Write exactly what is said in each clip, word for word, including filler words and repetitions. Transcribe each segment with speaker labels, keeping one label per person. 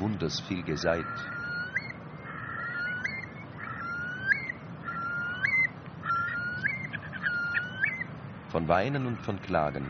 Speaker 1: Wunders viel geseit. Von Weinen und von Klagen.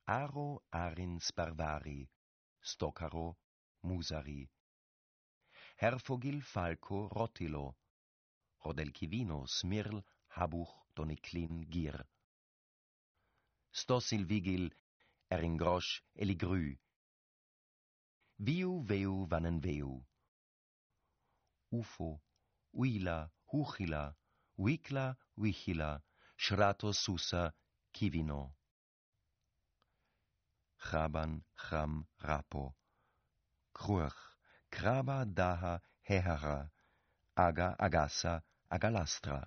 Speaker 1: Aro arin sparvari, stocaro musari. Herfogil falco rotilo, rodelkivino smirl habuch doniclin gir. Stosil vigil eringrosh eligru. Viu veu vanen veu. Ufo, uila, huchila, wikla, wichila, shrato susa, kivino. Chaban, cham, rapo. Kruach, kraba, daha, hehara, aga, agasa, agalastra.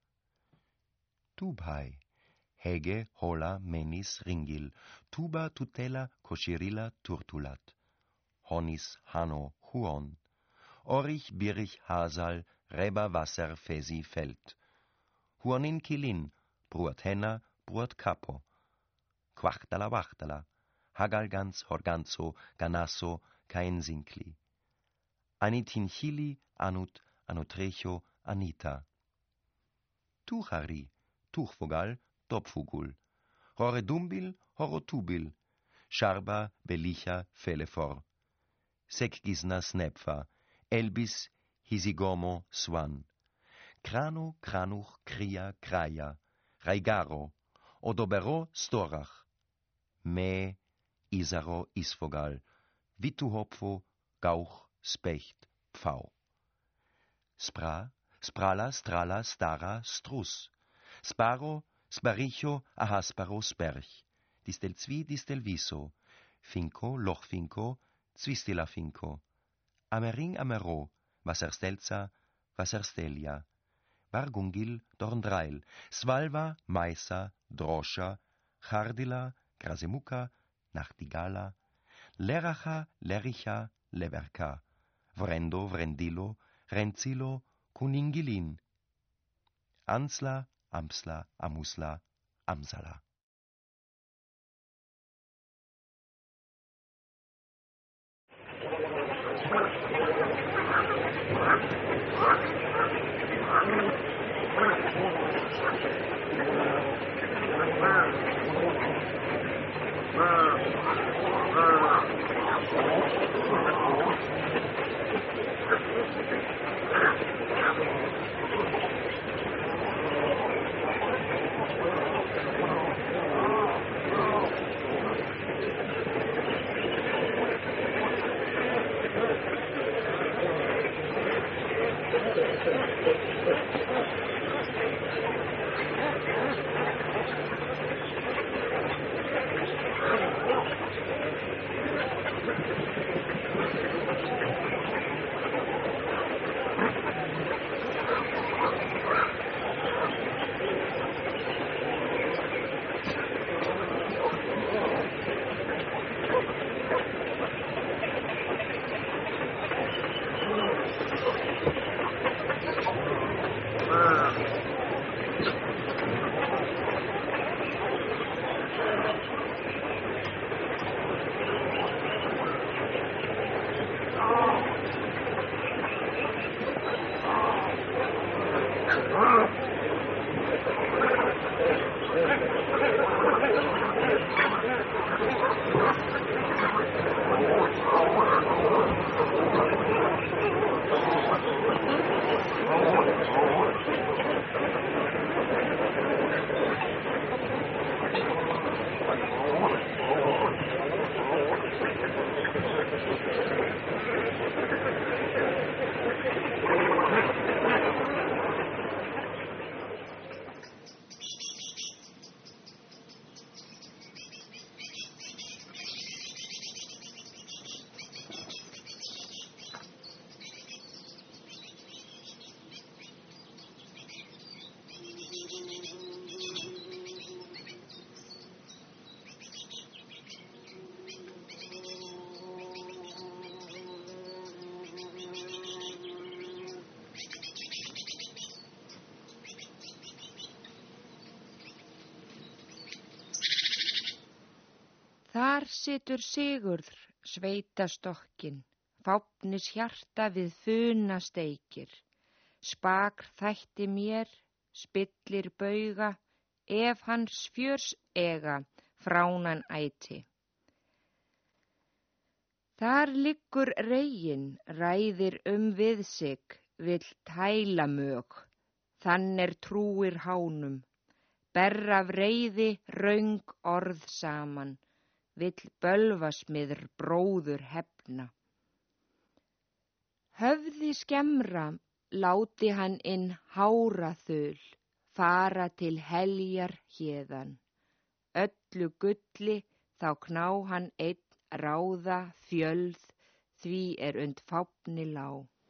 Speaker 1: Tubhai, hege, hola, menis, ringil, tuba, tutela, koshirila, turtulat. Honis, hano, huon. Orich, birich, hasal, reba, wasser, fesi, feld. Huonin, kilin, bruat henna, bruat capo. Quachtala, wachtala, hagalgans, horganzo, ganasso, caensinkli. Anitinchili, anut, anutrecho, anita. Tuchari, tuchvogal, topfugul. Horedumbil, horotubil. Sharba, belicha, felefor. Sekgisna, snepfa. Elbis, hisigomo, swan. Crano, cranuch, cria, craia. Raigaro, odobero, storach. Me, isaro, isvogal. Vituhopfo, gauch, specht, pfau. Spra, sprala, strala, stara, strus. Sparo, sparicho, ahasparo, sperch. Distel zwi, distel viso. Finco, lochfinco, zwistila finco. Amering, amero, wasserstelza, wasserstelia. Vargungil, dorndreil. Svalva, maisa, droscha, chardila, grasemuca, nachtigala. Leracha, lericha, leverca. Vrendo, vrendilo, renzilo, kuningilin. Ansla, amsla, amusla, amsala.
Speaker 2: Þar situr Sigurður, sveitastokkin, fáfnis hjarta við funa steikir. Spakr þætti mér, spillir bauga, ef hans fjörs ega, fránan æti. Þar liggur reginn, ræðir um við sig, vill tæla mög, þann er trúir hánum, berra af reiði röng orð saman, vill bölvasmiður bróður hefna. Höfði skemmra láti hann inn háraþul, fara til heljar héðan. Öllu gulli þá kná hann einn ráða fjölð, því er und fáfni lá.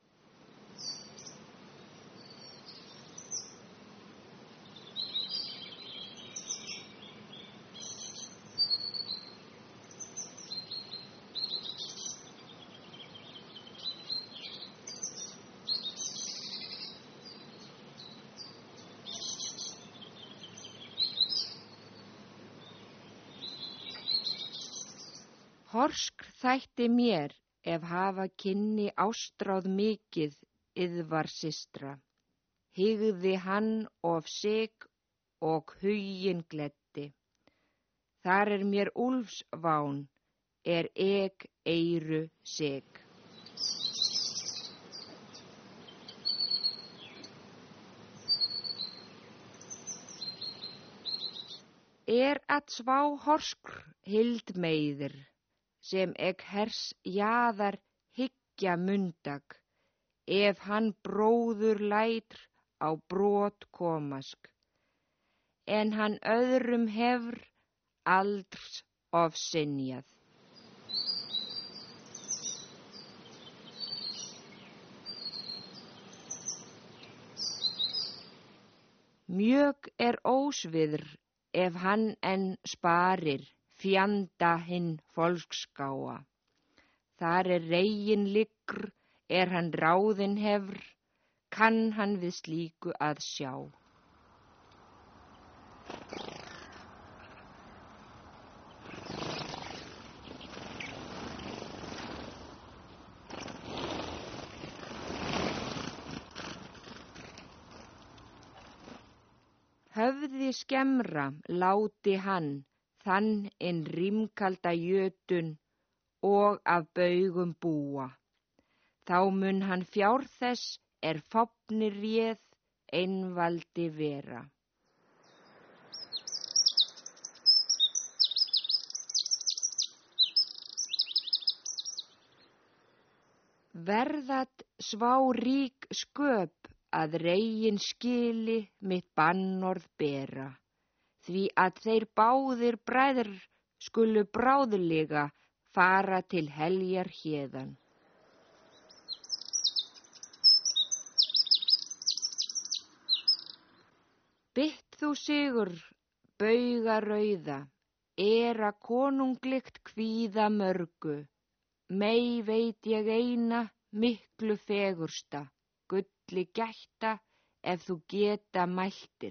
Speaker 2: Horsk þætti mér, ef hafa kynni ástráð mikið yðvar systra. Hygði hann of sig og huginn gleddi. Þar er mér úlfsván, er eg eyru sig. Er að svá horskr hild meiðir, sem eg hers jaðar hyggja mundag, ef hann bróður lætr á brot komask, en hann öðrum hefr aldrs of synjað. Mjög er ósviður, ef hann enn sparir, fjanda hinn folkskáa. Þar er reginn liggur, er hann ráðinn hefr, kann hann við slíku að sjá. Höfði skemmra láti hann, þann inn rímkalda jötun og af baugum búa. Þá mun hann fjár þess er fáfni réð einvaldi vera. Verðat svá rík sköp að reginn skili mitt bannorð bera, því að þeir báðir bræður skulu bráðlega fara til heljar héðan. Bytt þú sigur, bauga rauða, er að konunglikt kvíða mörgu, mei veit ég eina miklu fegursta, gulli gætta ef þú geta mæltir.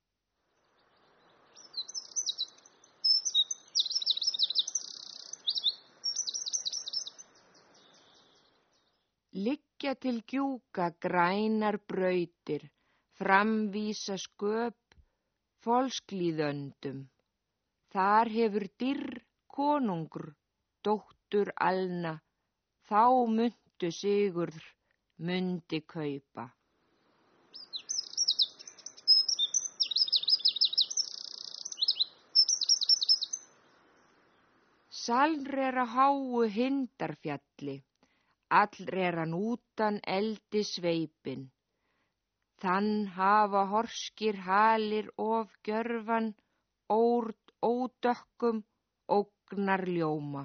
Speaker 2: Liggja til gjúka grænar brautir, framvísa sköp folsklíðöndum. Þar hefur dýr konungur, dóttur alna, þá muntu sigurð mundi kaupa. Salr er að háu hindarfjalli, allr er hann útan eldi sveipin. Þann hafa horskir halir of gjörfan, órt ódökkum, ógnar ljóma.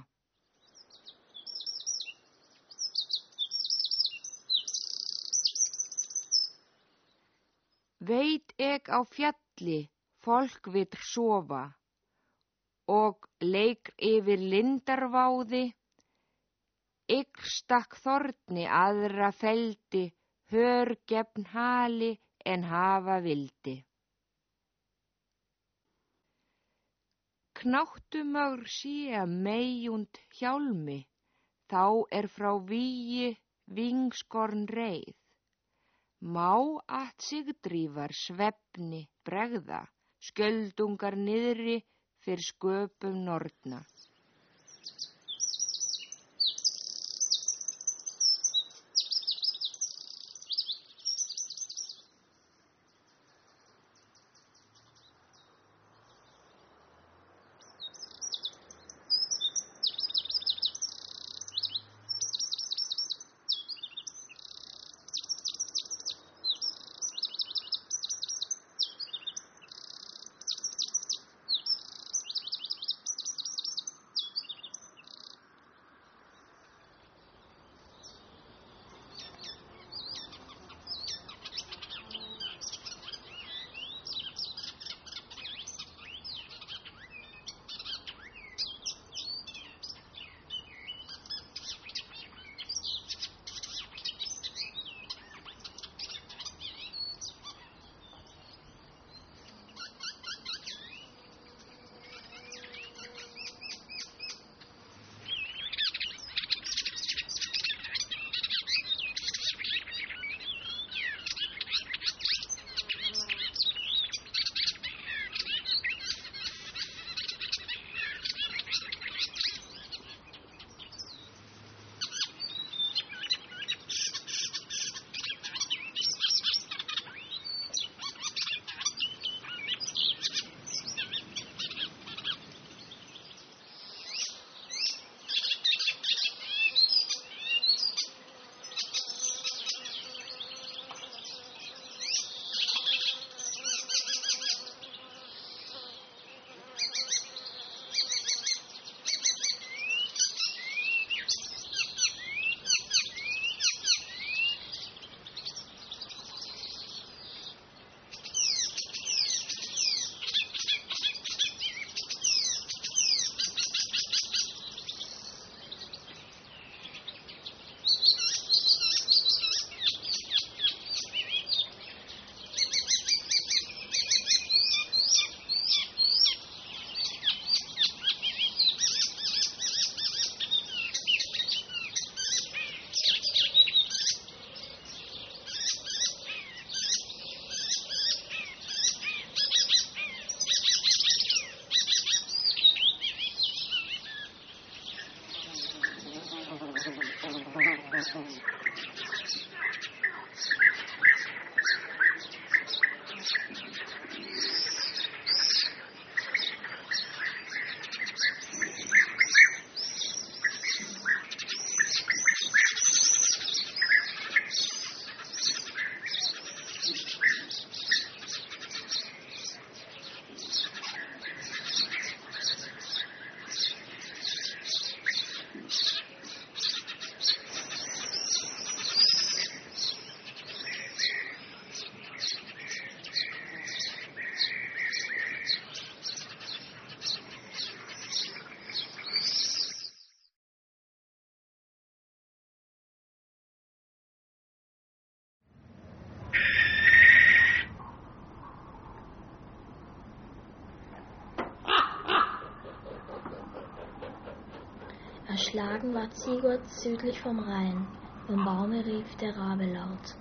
Speaker 2: Veit eg á fjalli, fólk vill sofa, og leik yfir lindarváði, ygg stakk þorni aðra feldi, hör gefn hali en hafa vildi. Knáttumögr sé meiund hjálmi, þá er frá vígi vingskorn reið. Má att sigdrífar svefni bregða, skjöldungar niðri fyrir sköpum norna.
Speaker 3: Erschlagen war Ziegert südlich vom Rhein. Vom Baume rief der Rabe laut.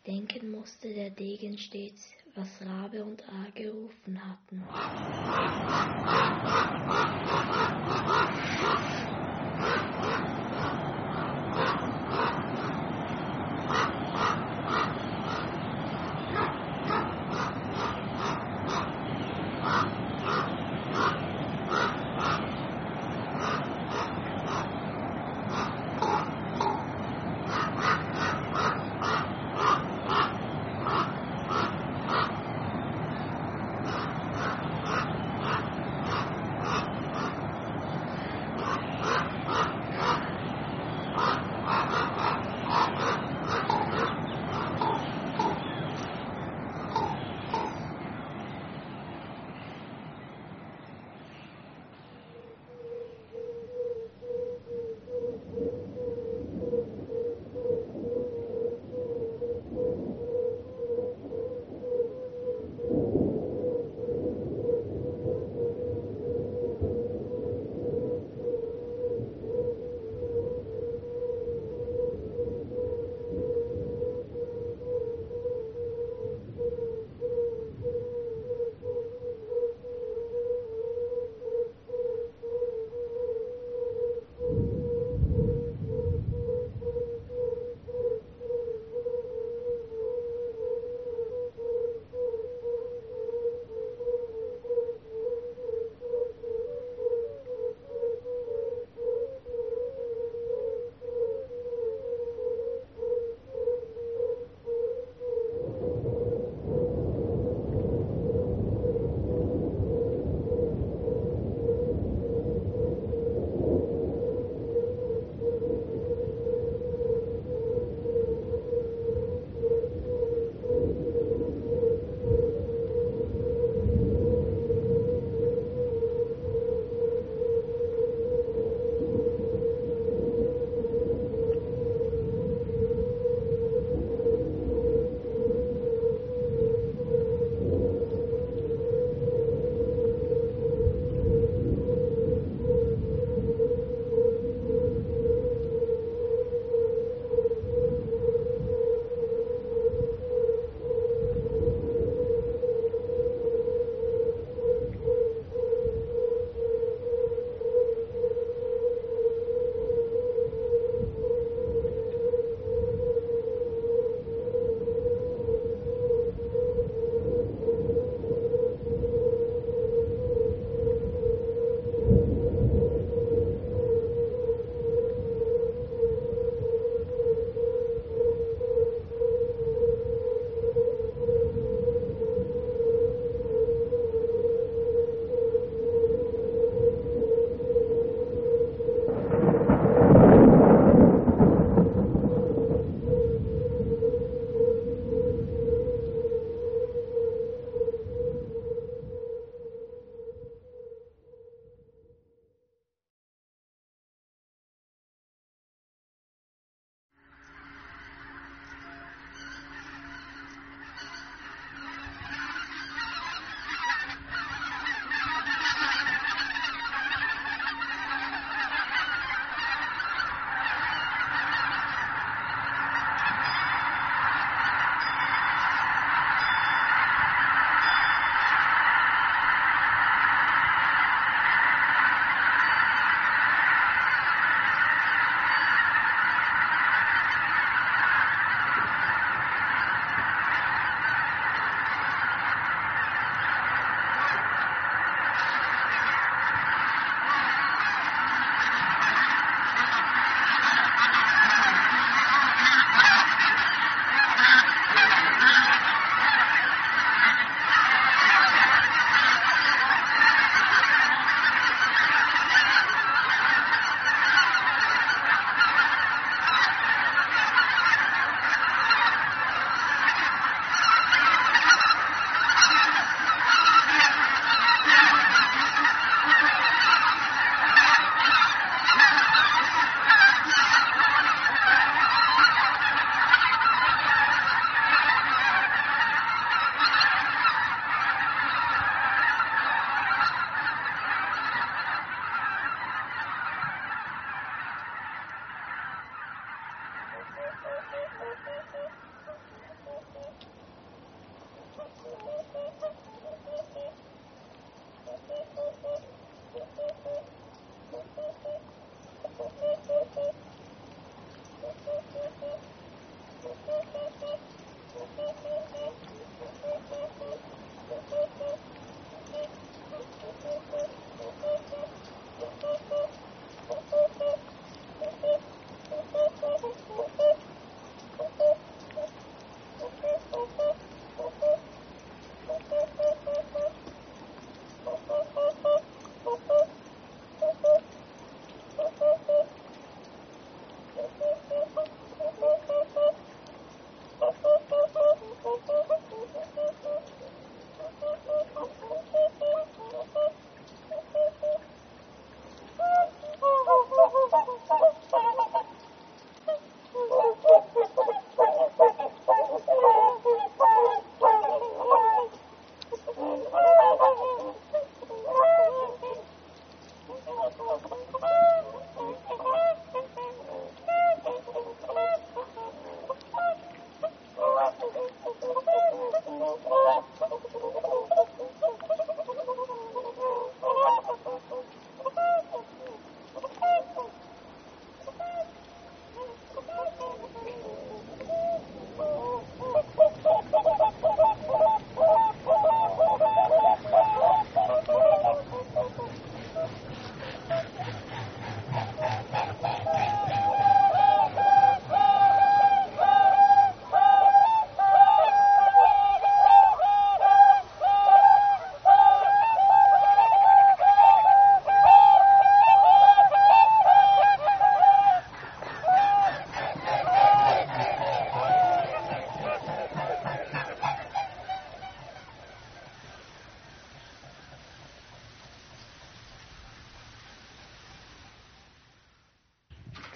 Speaker 3: Denken musste der Degen stets, was Rabe und Aar gerufen hatten.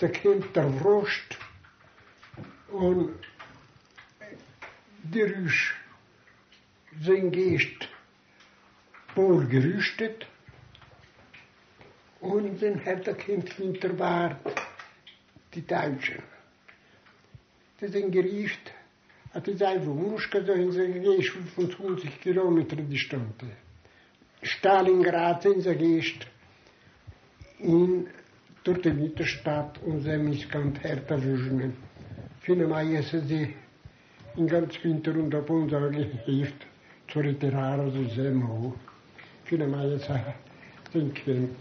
Speaker 4: da kommt der Wurst und der ist sein Geist wohl gerüstet und dann hat er kommt hinter Wart die Deutschen. Die sind gerieft, hat die Zeit Wuschka, da sind sie gehst fünfundzwanzig Kilometer die Stunde. Stalingrad sind sie gehst in durch die Mittelstadt und sie misskant härter wüschen. Viele Mal essen sie in ganz Winter und ab uns auch gehilft zu retirare, so sehr mau. Viele Mal essen sind Kind.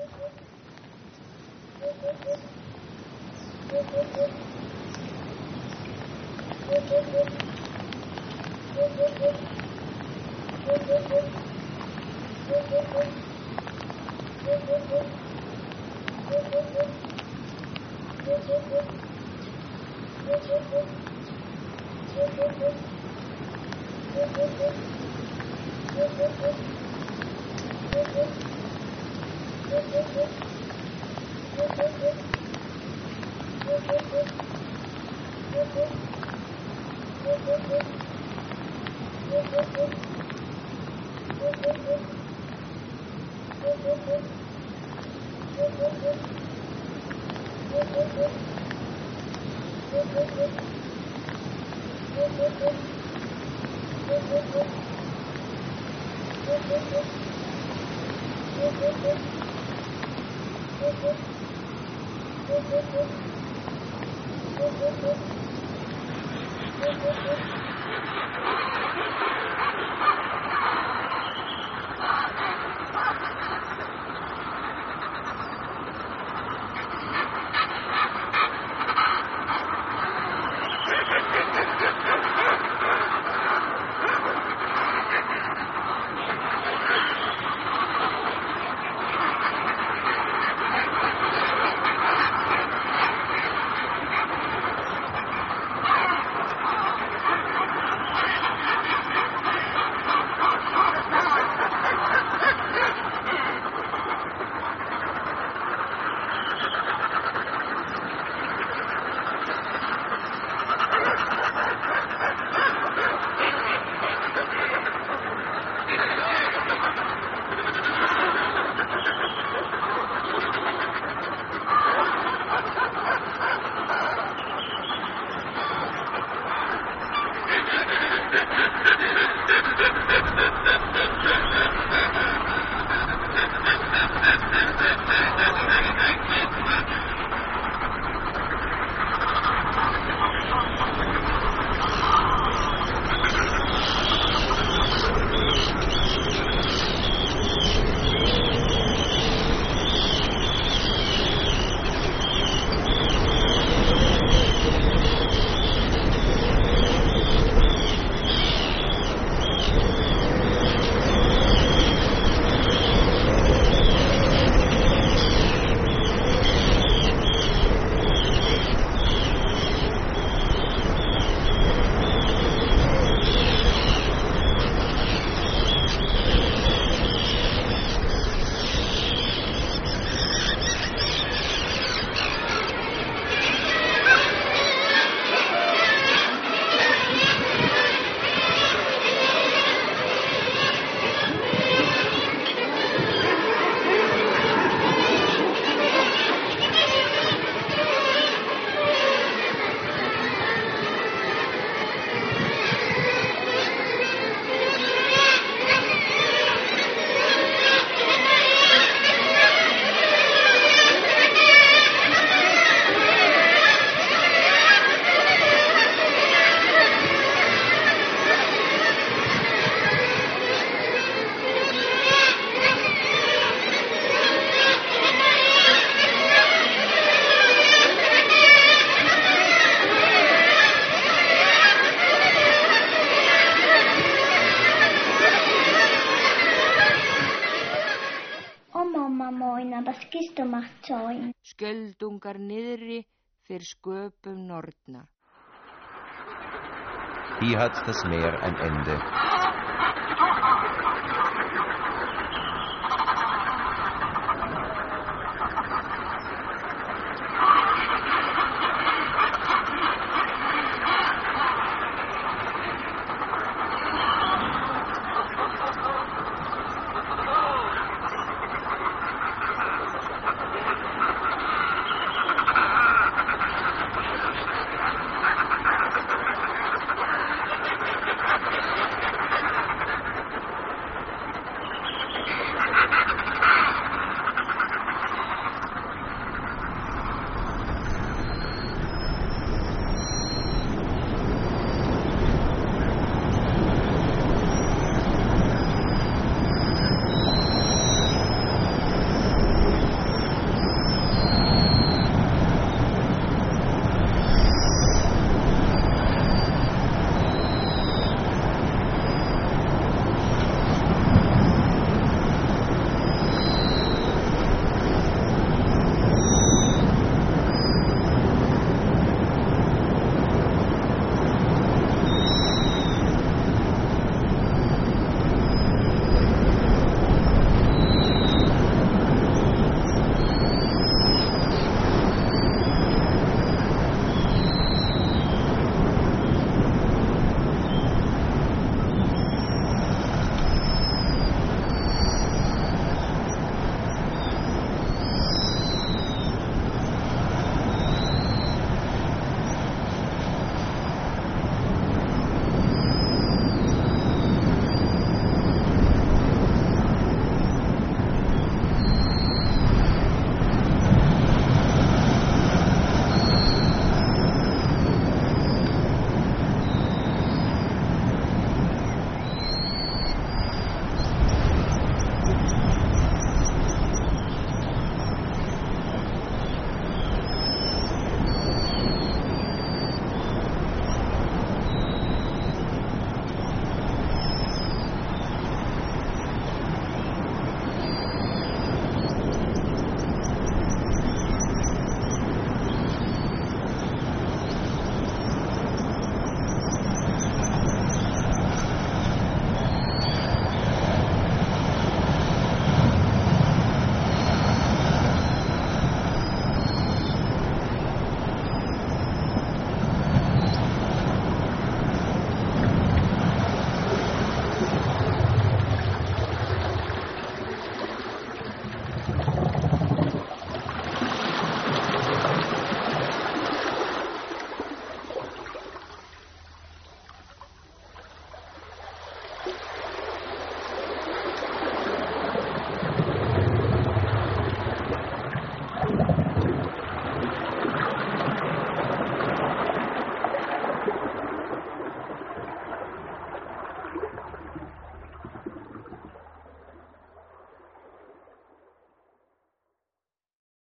Speaker 2: Skjöldungar niðri fyrir sköpum norna.
Speaker 1: Hier hat das Meer ein Ende.